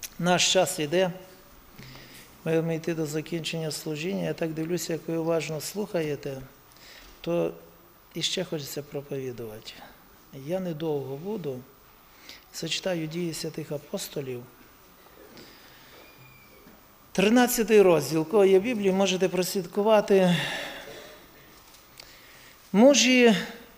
Наш час йде, ми маємо йти до закінчення служіння. Я так дивлюся, як ви уважно слухаєте, то іще хочеться проповідувати. Я недовго буду. Зачитаю Дії святих апостолів. 13 розділ, кого є в Біблії, можете прослідкувати. Мужі,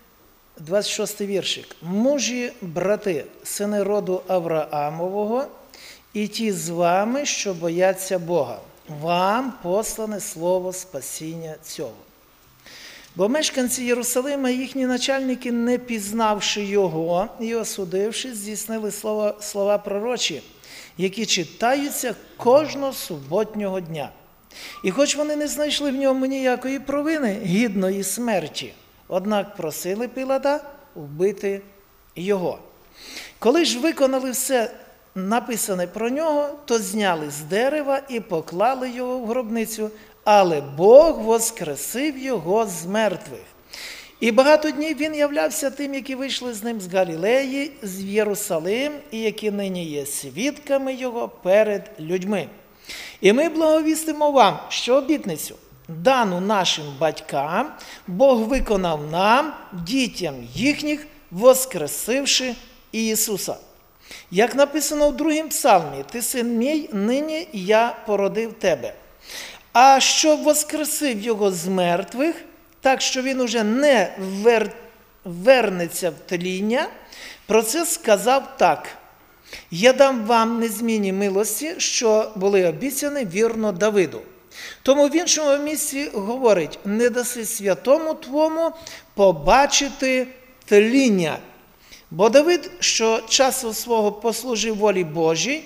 26 віршик. Мужі, брати, сини роду Авраамового, і ті з вами, що бояться Бога. Вам послане слово спасіння цього. Бо мешканці Єрусалима, їхні начальники, не пізнавши його і осудивши, здійснили слова пророчі, які читаються кожного суботнього дня. І хоч вони не знайшли в ньому ніякої провини, гідної смерті, однак просили Пилата вбити його. Коли ж виконали все написане про нього, то зняли з дерева і поклали його в гробницю, але Бог воскресив його з мертвих. І багато днів він являвся тим, які вийшли з ним з Галілеї, з Єрусалим, і які нині є свідками його перед людьми. І ми благовістимо вам, що обітницю, дану нашим батькам, Бог виконав нам, дітям їхніх, воскресивши Ісуса. Як написано в другому псалмі, «Ти, син мій, нині я породив тебе». А щоб воскресив його з мертвих, так що він уже не вернеться в тління, про це сказав так: «Я дам вам незмінні милості, що були обіцяні вірно Давиду». Тому в іншому місці говорить: «Не даси святому твому побачити тління». Бо Давид, що часу свого послужив волі Божій,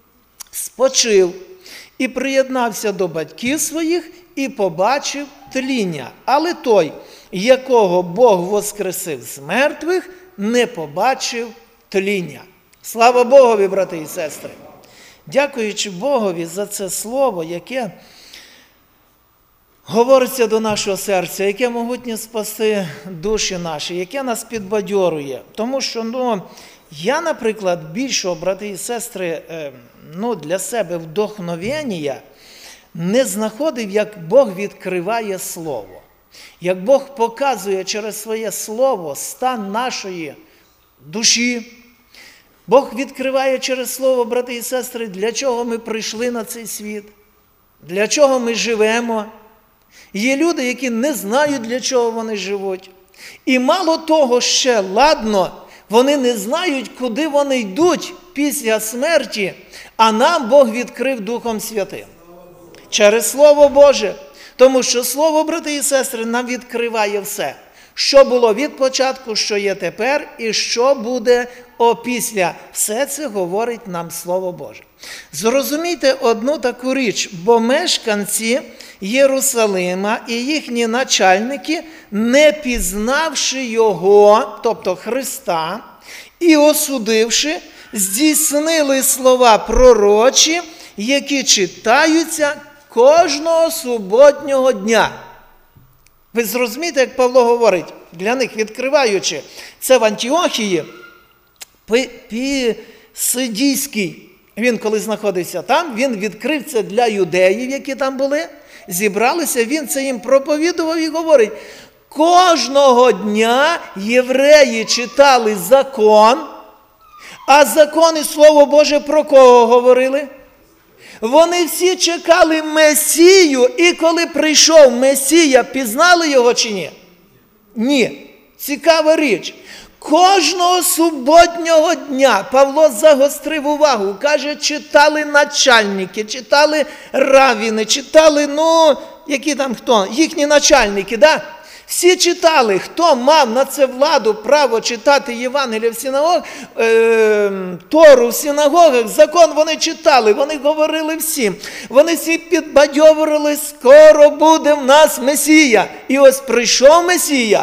спочив і приєднався до батьків своїх і побачив тління. Але той, якого Бог воскресив з мертвих, не побачив тління. Слава Богові, брати і сестри! Дякуючи Богові за це слово, яке говориться до нашого серця, яке могутнє спасти душі наші, яке нас підбадьорює. Тому що, я, наприклад, більшого, брати і сестри, для себе вдохновення не знаходив, як Бог відкриває Слово. Як Бог показує через своє Слово стан нашої душі. Бог відкриває через Слово, брати і сестри, для чого ми прийшли на цей світ, для чого ми живемо. Є люди, які не знають, для чого вони живуть. І мало того, ще ладно, вони не знають, куди вони йдуть після смерті, а нам Бог відкрив Духом Святим. Через Слово Боже. Тому що Слово, брати і сестри, нам відкриває все. Що було від початку, що є тепер і що буде опісля. Все це говорить нам Слово Боже. Зрозумійте одну таку річ, бо мешканці Єрусалима і їхні начальники, не пізнавши його, тобто Христа, і осудивши, здійснили слова пророчі, які читаються кожного суботнього дня. Ви зрозумієте, як Павло говорить, для них відкриваючи, це в Антіохії, Пісидійський, він коли знаходився там, він відкрив це для юдеїв, які там були, зібралися, він це їм проповідував і говорить: кожного дня євреї читали закон, а закон і Слово Боже про кого говорили? Вони всі чекали Месію, і коли прийшов Месія, пізнали його чи ні? Ні. Цікава річ. Кожного суботнього дня Павло загострив увагу, каже, читали начальники, читали раввіни, читали, які там хто? Їхні начальники, да? Всі читали, хто мав на це владу, право читати Євангелія в синагогах, Тору в синагогах, закон вони читали, вони говорили всім. Вони всі підбадьорили: скоро буде в нас Месія. І ось прийшов Месія.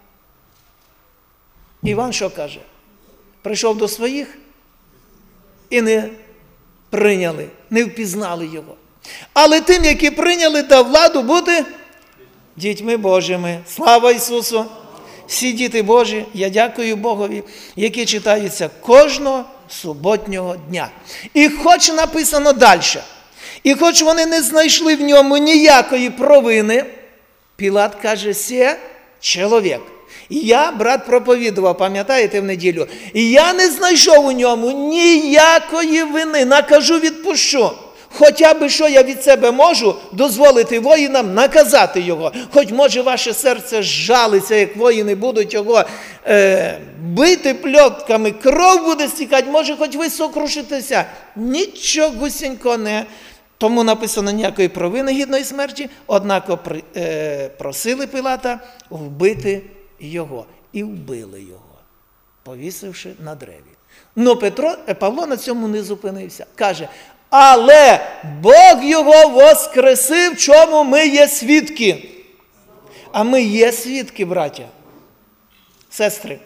Іван що каже? Прийшов до своїх і не прийняли, не впізнали його. Але тим, які прийняли, дав владу бути дітьми Божими. Слава Ісусу! Всі діти Божі, я дякую Богові, які читаються кожного суботнього дня. І хоч написано далі, і хоч вони не знайшли в ньому ніякої провини, Пілат каже, «Се чоловік». Я, брат, проповідував, пам'ятаєте, в неділю, і я не знайшов у ньому ніякої вини, накажу, відпущу. Хоча б що я від себе можу дозволити воїнам наказати його. Хоч може ваше серце жалиться, як воїни будуть його бити пльотками, кров буде стікати, може хоч ви сокрушитеся. Нічогусінько не. Тому написано ніякої провини гідної смерті, однак просили Пилата вбити його. І вбили його, повісивши на древі. Но Павло на цьому не зупинився. Каже, але Бог його воскресив, чому ми є свідки. А ми є свідки, браття, сестри.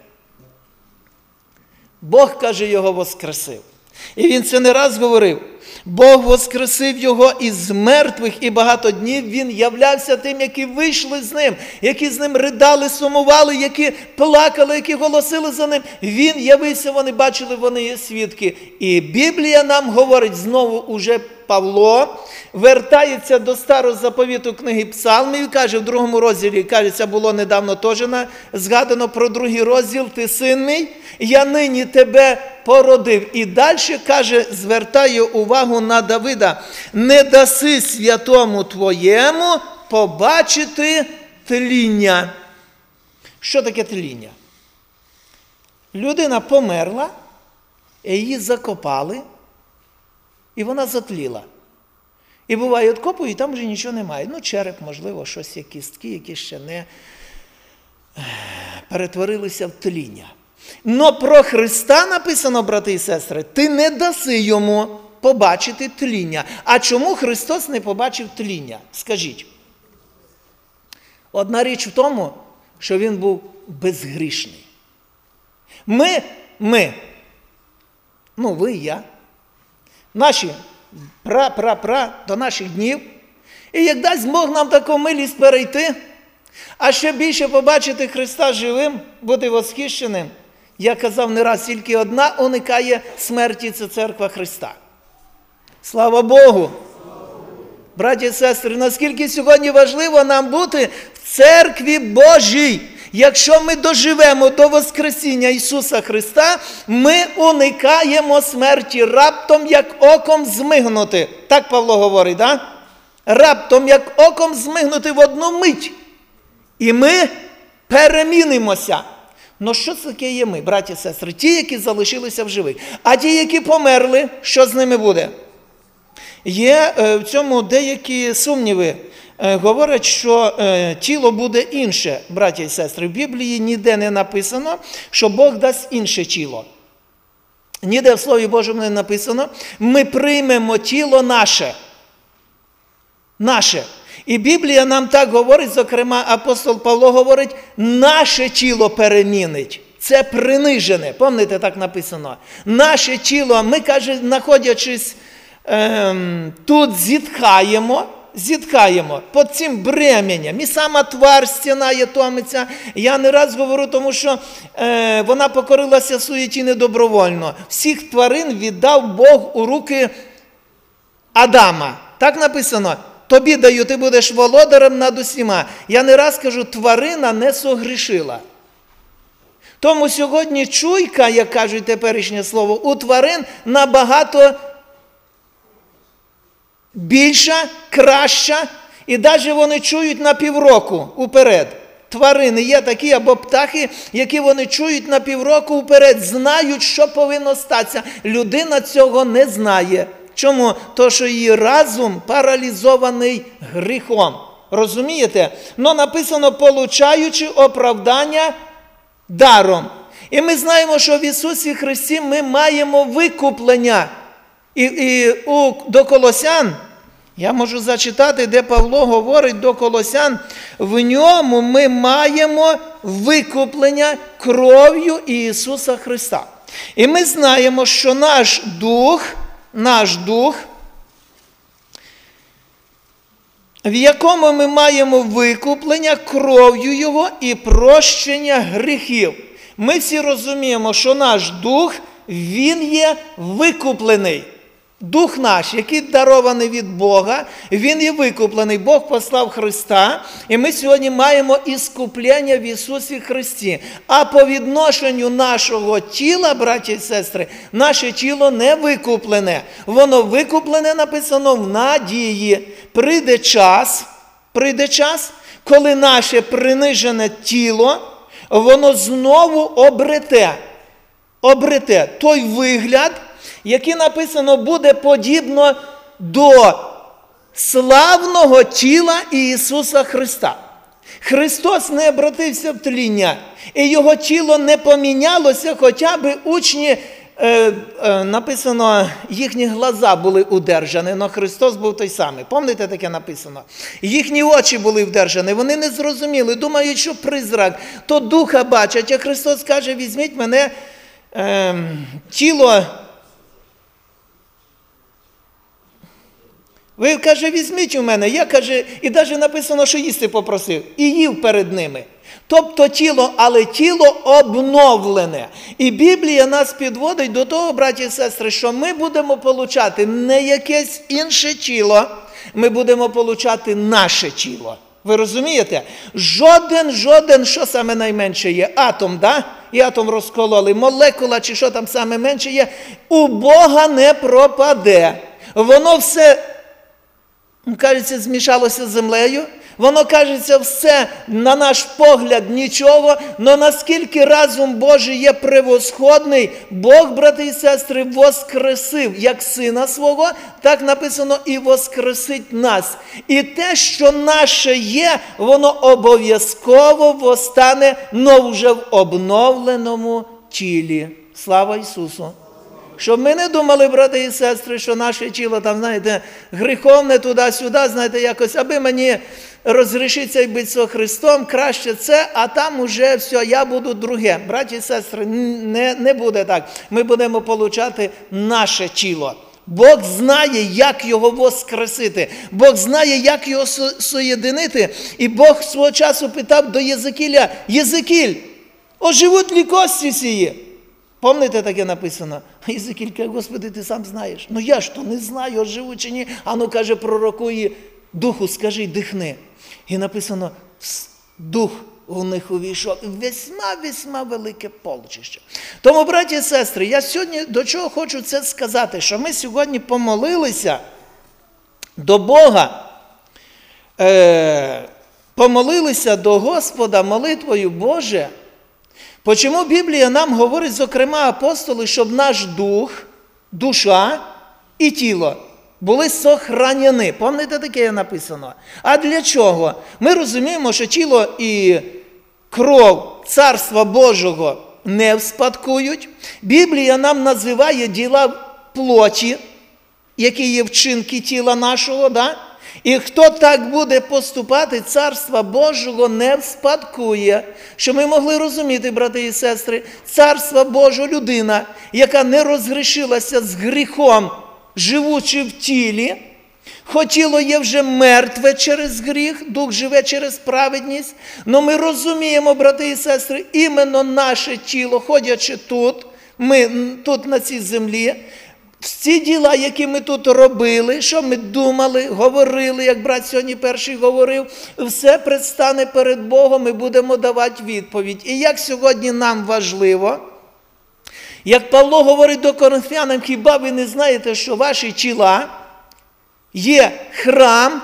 Бог, каже, його воскресив. І він це не раз говорив. Бог воскресив його із мертвих, і багато днів він являвся тим, які вийшли з ним, які з ним ридали, сумували, які плакали, які голосили за ним. Він явився, вони бачили, вони є свідки. І Біблія нам говорить, знову уже Павло вертається до старого заповіту книги Псалмів, каже в 2 розділі, каже, це було недавно теж згадано про 2 розділ, ти син мій, я нині тебе породив. І далі, каже, звертає увагу на Давида, не даси святому твоєму побачити тління. Що таке тління? Людина померла, її закопали, і вона затліла. І буває, откопують, і там вже нічого немає. Ну, череп, можливо, щось є кістки, які ще не перетворилися в тління. Но про Христа написано, брати і сестри, ти не даси йому побачити тління. А чому Христос не побачив тління? Скажіть. Одна річ в тому, що він був безгрішний. Ми, ви і я, наші до наших днів, і як дасть Бог нам таку милість перейти, а ще більше побачити Христа живим, бути восхищеним, я казав не раз, тільки одна уникає смерті – це церква Христа. Слава Богу! Браті і сестри, наскільки сьогодні важливо нам бути в церкві Божій. Якщо ми доживемо до Воскресіння Ісуса Христа, ми уникаємо смерті раптом, як оком змигнути. Так Павло говорить, так? Да? Раптом, як оком змигнути в одну мить. І ми перемінимося. Ну що це таке є ми, браті і сестри? Ті, які залишилися в живих. А ті, які померли, що з ними буде? Є в цьому деякі сумніви. Говорять, що тіло буде інше, браті і сестри. В Біблії ніде не написано, що Бог дасть інше тіло. Ніде в Слові Божому не написано. Ми приймемо тіло наше. Наше. І Біблія нам так говорить, зокрема, апостол Павло говорить, наше тіло перемінить. Це принижене. Пам'ятаєте, так написано. Наше тіло, ми, каже, знаходячись тут, зітхаємо під цим бременем. І сама твар стінає, томиться. Я не раз говорю, тому що вона покорилася суєті недобровольно. Всіх тварин віддав Бог у руки Адама. Так написано. Тобі даю, ти будеш володарем над усіма. Я не раз кажу, тварина не согрішила. Тому сьогодні чуйка, як кажуть теперішнє слово, у тварин набагато більша, краща, і навіть вони чують на півроку уперед. Тварини є такі, або птахи, які вони чують на півроку уперед, знають, що повинно статися. Людина цього не знає. Чому? То, що її разум паралізований гріхом. Розумієте? Но написано, получаючи оправдання даром. І ми знаємо, що в Ісусі Христі ми маємо викуплення. І до Колосян, я можу зачитати, де Павло говорить до Колосян, в ньому ми маємо викуплення кров'ю Ісуса Христа. І ми знаємо, що наш дух, в якому ми маємо викуплення кров'ю Його і прощення гріхів. Ми всі розуміємо, що наш дух він є викуплений. Дух наш, який дарований від Бога, він є викуплений. Бог послав Христа, і ми сьогодні маємо іскуплення в Ісусі Христі. А по відношенню нашого тіла, браті і сестри, наше тіло не викуплене. Воно викуплене, написано, в надії. Прийде час, коли наше принижене тіло, воно знову обрете той вигляд, який написано буде подібно до славного тіла Ісуса Христа. Христос не обратився в тління, і Його тіло не помінялося, хоча б учні, написано, їхні глаза були удержані, але Христос був той самий. Пам'ятаєте, таке написано? Їхні очі були вдержані, вони не зрозуміли, думають, що призрак, то духа бачать, а Христос каже, візьміть мене, тіло. Ви, каже, візьміть у мене, я, каже, і навіть написано, що їсти попросив, і їв перед ними. Тобто тіло, але тіло обновлене. І Біблія нас підводить до того, браті і сестри, що ми будемо получати не якесь інше тіло, ми будемо получати наше тіло. Ви розумієте? Жоден, що саме найменше є? Атом, да? І атом розкололи, молекула, чи що там саме менше є, у Бога не пропаде. Воно все, кажеться, змішалося з землею, воно, кажеться, все, на наш погляд, нічого, но наскільки разум Божий є превосходний, Бог, брати і сестри, воскресив як Сина Свого, так написано, і воскресить нас. І те, що наше є, воно обов'язково постане, но вже в обновленому тілі. Слава Ісусу! Щоб ми не думали, брати і сестри, що наше тіло там, знаєте, гріховне туди-сюди, знаєте, якось, аби мені розгрішитися і бути со Христом, краще це, а там уже все, я буду друге. Браті і сестри, не буде так. Ми будемо получати наше тіло. Бог знає, як його воскресити. Бог знає, як його соєдинити. І Бог свого часу питав до Єзекіля: Єзекіль, оживуть ли кості сії? Пам'ятаєте, таке написано? Єзекіль каже: Господи, ти сам знаєш. Ну я ж то не знаю, оживу чи ні. А ну, каже, пророкує, духу скажи, дихни. І написано, дух у них увійшов. Весьма велике полчище. Тому, браті і сестри, я сьогодні до чого хочу це сказати, що ми сьогодні помолилися до Бога, помолилися до Господа молитвою: Боже, почому Біблія нам говорить, зокрема апостоли, щоб наш дух, душа і тіло були сохранені. Пам'ятаєте, таке написано? А для чого? Ми розуміємо, що тіло і кров Царства Божого не вспадкують. Біблія нам називає діла плоті, які є вчинки тіла нашого, да? І хто так буде поступати, Царства Божого не вспадкує. Щоб ми могли розуміти, брати і сестри, Царства Божого людина, яка не розгрішилася з гріхом, живучи в тілі, хоч тіло є вже мертве через гріх, дух живе через праведність, но ми розуміємо, брати і сестри, іменно наше тіло, ходячи тут, ми тут на цій землі, всі діла, які ми тут робили, що ми думали, говорили, як брат сьогодні перший говорив, все предстане перед Богом, ми будемо давати відповідь. І як сьогодні нам важливо, як Павло говорить до коринфянам: хіба ви не знаєте, що ваші тіла є храм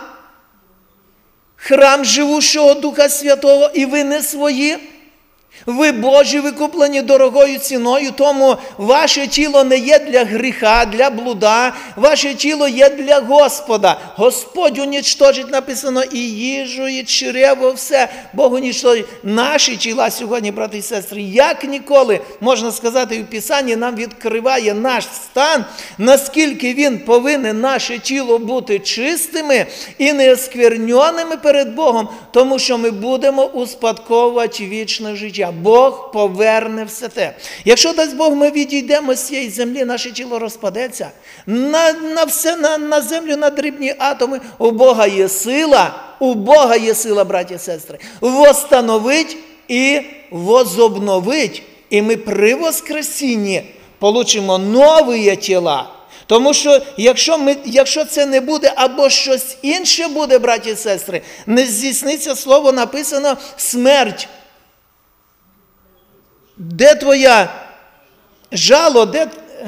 живущого Духа Святого, і ви не свої? Ви Божі, викуплені дорогою ціною, тому ваше тіло не є для гріха, для блуда, ваше тіло є для Господа. Господь унічтожить, написано, і їжу, і чрево, все. Бог унічтожить. Наші тіла сьогодні, брати і сестри, як ніколи, можна сказати, в Писанні нам відкриває наш стан, наскільки він повинен, наше тіло, бути чистими і неоскверненими перед Богом, тому що ми будемо успадковувати вічне життя. Бог поверне все те. Якщо, дасть Бог, ми відійдемо з цієї землі, наше тіло розпадеться. На землю, на дрібні атоми. У Бога є сила, браті і сестри, восстановить і возобновить. І ми при воскресінні получимо нові тіла. Тому що якщо це не буде, або щось інше буде, браті і сестри, не здійсниться слово написано «смерть». Де твоя жало, де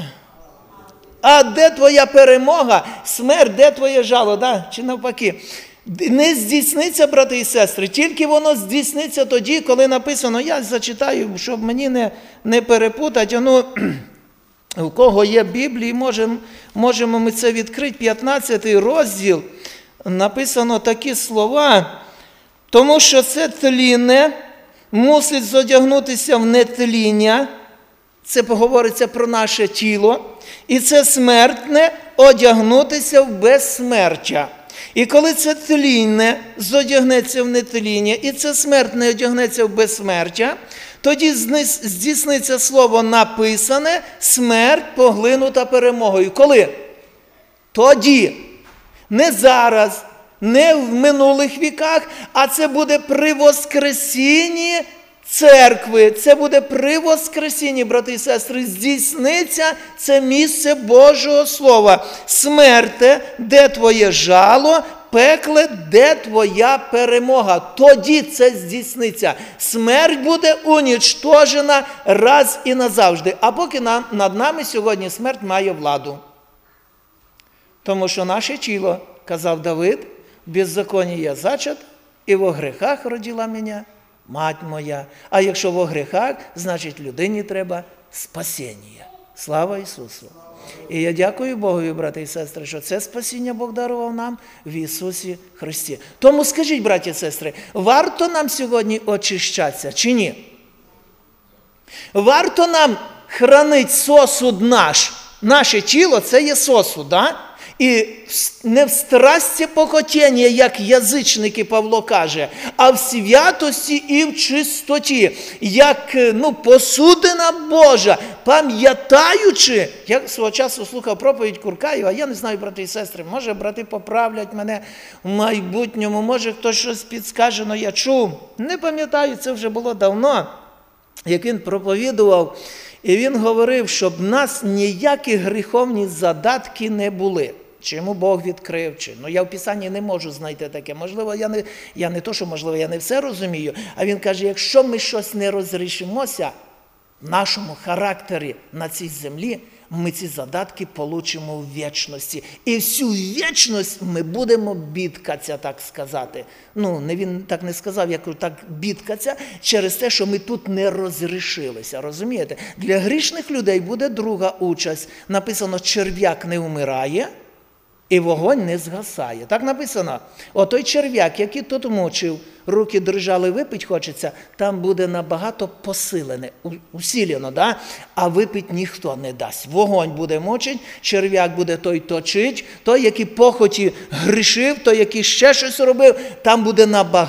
твоя перемога, смерть, де твоє жало, да? Чи навпаки? Не здійсниться, брати і сестри, тільки воно здійсниться тоді, коли написано, я зачитаю, щоб мені не перепутати, у кого є Біблії, можемо ми це відкрити, 15 розділ, написано такі слова, тому що це тлінне мусить зодягнутися в нетління, це поговориться про наше тіло, і це смертне одягнутися в безсмертя. І коли це тлінне зодягнеться в нетління, і це смертне одягнеться в безсмертя, тоді здійсниться слово написане, смерть поглинута перемогою. Коли? Тоді. Не зараз, не в минулих віках, а це буде при воскресінні церкви. Це буде при воскресінні, брати і сестри, здійсниться це місце Божого Слова. Смерте, де твоє жало, пекле, де твоя перемога. Тоді це здійсниться. Смерть буде унічтожена раз і назавжди. А поки над нами сьогодні смерть має владу. Тому що наше тіло, казав Давид, в беззаконні я зачат, і во грехах родила мене мать моя. А якщо во грехах, значить людині треба спасіння. Слава Ісусу! І я дякую Богові, брати і сестри, що це спасіння Бог дарував нам в Ісусі Христі. Тому скажіть, браті і сестри, варто нам сьогодні очищатися чи ні? Варто нам хранити сосуд наш? Наше тіло – це є сосуд, да? І не в страсті покотіння, як язичники Павло каже, а в святості і в чистоті, як посудина Божа, пам'ятаючи, я свого часу слухав проповідь Куркаєва, я не знаю, брати і сестри, може брати поправлять мене в майбутньому, може хтось щось підскаже, але я чув, не пам'ятаю, це вже було давно, як він проповідував, і він говорив, щоб в нас ніякі гріховні задатки не були. Чи йому Бог відкрив, чи. Я в Писанні не можу знайти таке. Можливо, я не все розумію. А він каже, якщо ми щось не розрішимося в нашому характері на цій землі, ми ці задатки получимо в вічності. І всю вічність ми будемо бідкатися, так сказати. Він так не сказав, я кажу, так бідкатися через те, що ми тут не розрішилися. Розумієте? Для грішних людей буде друга участь. Написано, черв'як не вмирає, і вогонь не згасає. Так написано. Отой черв'як, який тут мучив, руки дрижали, випить хочеться, там буде набагато посилене, усилено, да? А випить ніхто не дасть. Вогонь буде мучить, черв'як буде той точить, той, який похоті грішив, той, який ще щось робив, там буде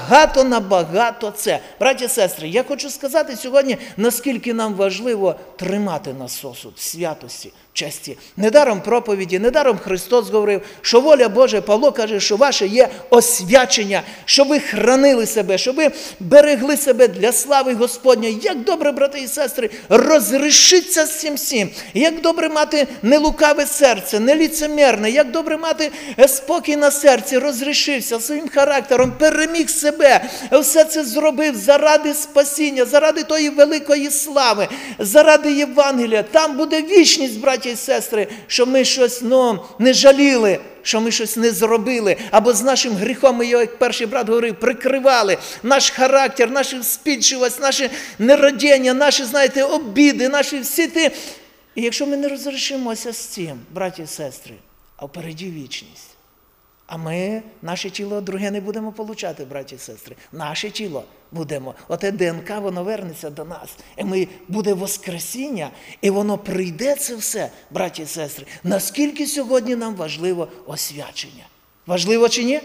набагато це. Браті і сестри, я хочу сказати сьогодні, наскільки нам важливо тримати на сосуд святості, честі. Недаром проповіді, недаром Христос говорив, що воля Божа, Павло каже, що ваше є освячення, щоб ви хранили себе, щоб ви берегли себе для слави Господня. Як добре, брати і сестри, розрішиться з цим всім. Як добре мати нелукаве серце, неліцемірне, як добре мати спокій на серці, розрішився своїм характером, переміг себе, все це зробив заради спасіння, заради тої великої слави, заради Євангелія. Там буде вічність, браті і сестри, що ми щось не жаліли, що ми щось не зробили, або з нашим гріхом, ми його, як перший брат говорив, прикривали, наш характер, нашу спільчивість, наше нерадіння, наші, обіди, наші всі ті. І якщо ми не розрішимося з цим, браті і сестри, а впереді вічність, а ми наше тіло друге не будемо получати, браті і сестри. Наше тіло будемо. Оте ДНК, воно вернеться до нас. І буде воскресіння, і воно прийде це все, браті і сестри. Наскільки сьогодні нам важливо освячення? Важливо чи ні?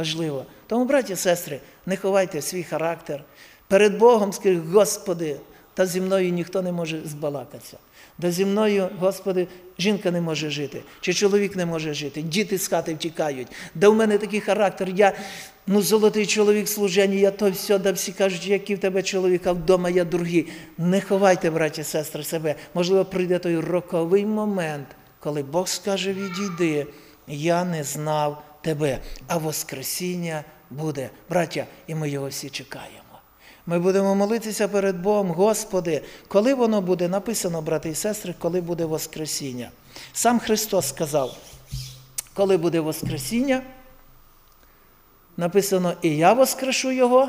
Важливо. Тому, браті і сестри, не ховайте свій характер. Перед Богом скажіть, Господи, Та зі мною ніхто не може збалакатися. Да зі мною, Господи, жінка не може жити, чи чоловік не може жити, діти з хати втікають. Да в мене такий характер, я, золотий чоловік в служенні, я то все, да всі кажуть, який в тебе чоловік, а вдома я другий. Не ховайте, браті і сестри, себе. Можливо, прийде той роковий момент, коли Бог скаже, відійди, я не знав тебе, а воскресіння буде. Браття, і ми його всі чекаємо. Ми будемо молитися перед Богом, Господи, коли воно буде написано, брати і сестри, коли буде воскресіння. Сам Христос сказав, коли буде воскресіння, написано, і я воскрешу його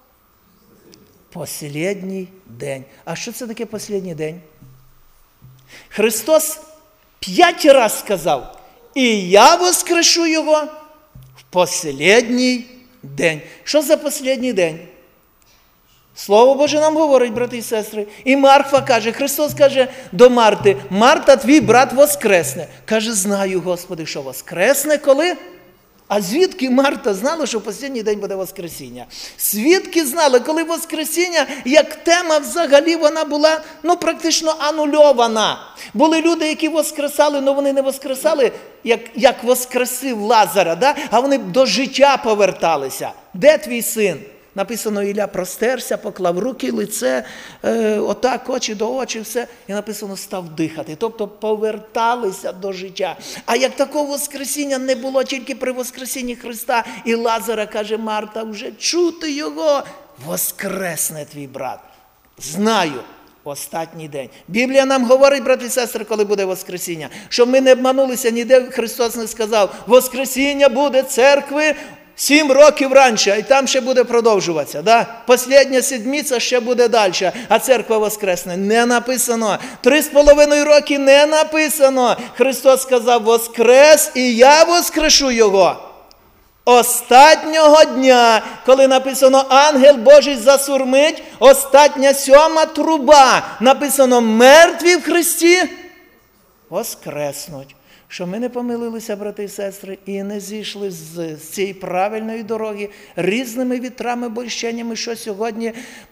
послідній день. А що це таке послідній день? Христос 5 разів сказав, і я воскрешу його в послідній день. Що за послідній день? Слово Боже нам говорить, брати і сестри. І Марфа каже, Христос каже до Марти, Марта, твій брат воскресне. Каже, знаю, Господи, що воскресне коли? А звідки Марта знала, що в останній день буде воскресіння? Звідки знали, коли воскресіння, як тема взагалі вона була, практично анульована. Були люди, які воскресали, але вони не воскресали, як воскресив Лазаря, да? А вони до життя поверталися. Де твій син? Написано, Ілля простерся, поклав руки, лице, отак, очі до очі, все. І написано, став дихати. Тобто поверталися до життя. А як такого воскресіння не було тільки при воскресінні Христа, і Лазара, каже Марта, вже чути його, воскресне твій брат. Знаю, останній день. Біблія нам говорить, брати і сестри, коли буде воскресіння, щоб ми не обманулися, ніде Христос не сказав, воскресіння буде церкви 7 років раніше, і там ще буде продовжуватися. Да? Послідня седмиця ще буде далі, а церква воскресне. Не написано. 3,5 роки не написано. Христос сказав, воскрес, і я воскрешу його. Останнього дня, коли написано, ангел Божий засурмить, остання 7-ма труба, написано, мертві в Христі воскреснуть. Що ми не помилилися, брати і сестри, і не зійшли з цієї правильної дороги різними вітрами, бойщеннями, що сьогодні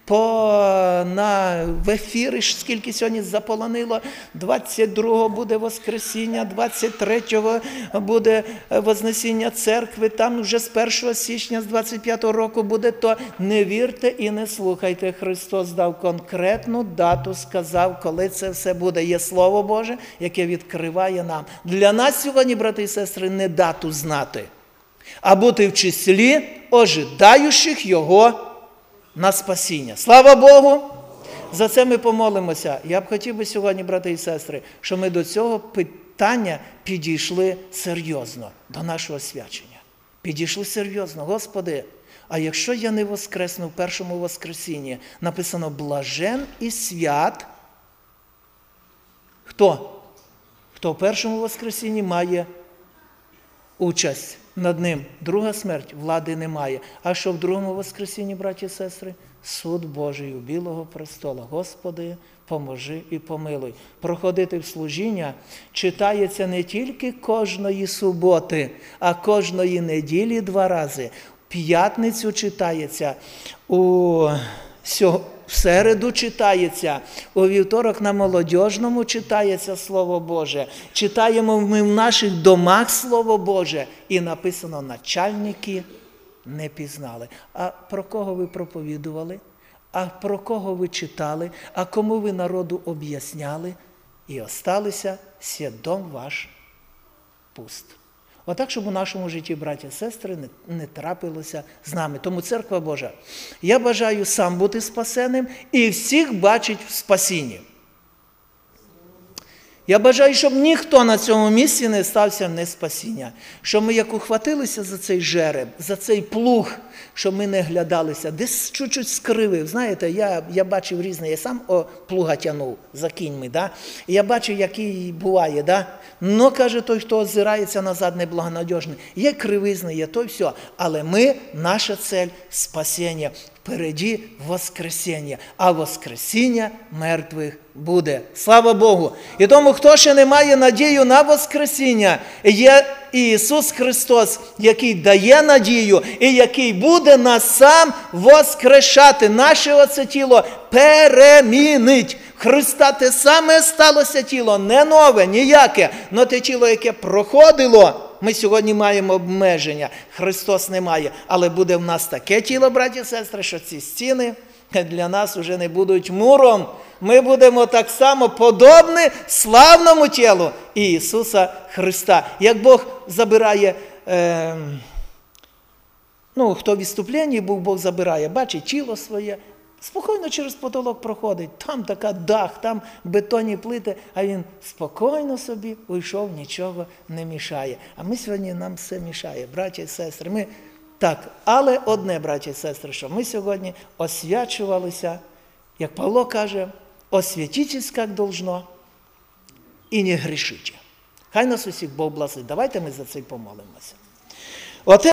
в ефірі, скільки сьогодні заполонило, 22-го буде Воскресіння, 23-го буде Вознесіння церкви, там вже з 1 січня, з 25-го року буде то. Не вірте і не слухайте. Христос дав конкретну дату, сказав, коли це все буде. Є Слово Боже, яке відкриває нам. Для нас сьогодні, брати і сестри, не дату знати, а бути в числі ожидаючих Його на спасіння. Слава Богу! За це ми помолимося. Я б хотів би сьогодні, брати і сестри, щоб ми до цього питання підійшли серйозно, до нашого свячення. Підійшли серйозно. Господи, а якщо я не воскресну в першому воскресінні, написано блажен і свят, хто? Хто в першому воскресінні має участь над ним. Друга смерть, влади немає. А що в другому воскресінні, браті і сестри? Суд Божий у Білого престола. Господи, поможи і помилуй. Проходити в служіння читається не тільки кожної суботи, а кожної неділі 2 рази. П'ятницю читається, в середу читається, у вівторок на молодіжному читається Слово Боже. Читаємо ми в наших домах Слово Боже. І написано, начальники не пізнали. А про кого ви проповідували? А про кого ви читали? А кому ви народу об'ясняли? І осталися сє дом ваш пуст. Отак, щоб у нашому житті, браті і сестри, не трапилося з нами. Тому, Церква Божа, я бажаю сам бути спасеним і всіх бачить в спасінні. Я бажаю, щоб ніхто на цьому місці не стався в неспасіння. Щоб ми як ухватилися за цей жереб, за цей плуг, щоб ми не глядалися. Десь чуть-чуть скривив. Знаєте, я бачив різне, я сам плуга тягнув за кіньми, да? І я бачив, який буває, да? Но, каже той, хто озирається назад, неблагонадіжний. Є кривизни, є то все. Але наша цель – спасіння. впереді воскресіння, а воскресіння мертвих буде. Слава Богу! І тому, хто ще не має надію на воскресіння, є Ісус Христос, який дає надію і який буде нас сам воскрешати. Наше оце тіло перемінить. Христа те саме сталося тіло, не нове, ніяке, но те тіло, яке проходило. Ми сьогодні маємо обмеження, Христос не має, але буде в нас таке тіло, браті і сестри, що ці стіни для нас вже не будуть муром. Ми будемо так само подобні славному тілу Ісуса Христа. Як Бог забирає, хто в відступленні був, Бог забирає, бачить тіло своє, спокійно через потолок проходить, там така дах, там бетонні плити, а він спокійно собі уйшов, нічого не мішає. А ми сьогодні, нам все мішає, браті і сестри. Але одне, браті і сестри, що ми сьогодні освячувалися, як Павло каже, освятитесь, як должно, і не грішите. Хай нас усіх Бог благословить. Давайте ми за це й помолимося.